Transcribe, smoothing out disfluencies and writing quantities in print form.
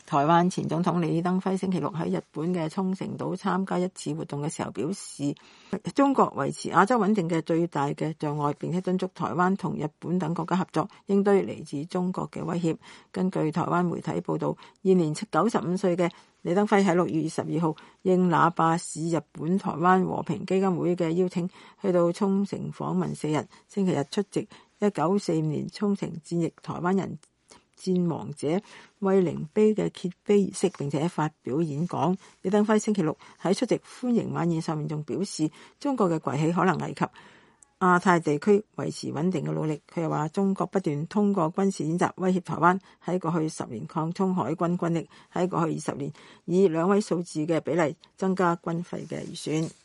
台灣前總統李登輝星期六喺日本嘅沖繩島參加一次活動嘅時候表示，中國維持亞洲穩定嘅最大嘅障礙，並且敦促台灣同日本等國家合作應對嚟自中國嘅威脅。根據台灣媒體報道，現年95歲嘅李登輝喺6月22號應那霸市日本台灣和平基金會嘅邀請，去到沖繩訪問4日，星期日出席1945年沖繩戰役台灣人戰亡者慰靈碑嘅揭碑儀式，並且發表演講。李登輝星期六喺出席歡迎晚宴上面仲表示，中國嘅崛起可能危及亞太地區維持穩定嘅努力。佢又話，中國不斷通過軍事演習威脅台灣，喺過去10年擴充海軍軍力，喺過去20年以2位數字嘅比例增加軍費嘅預算。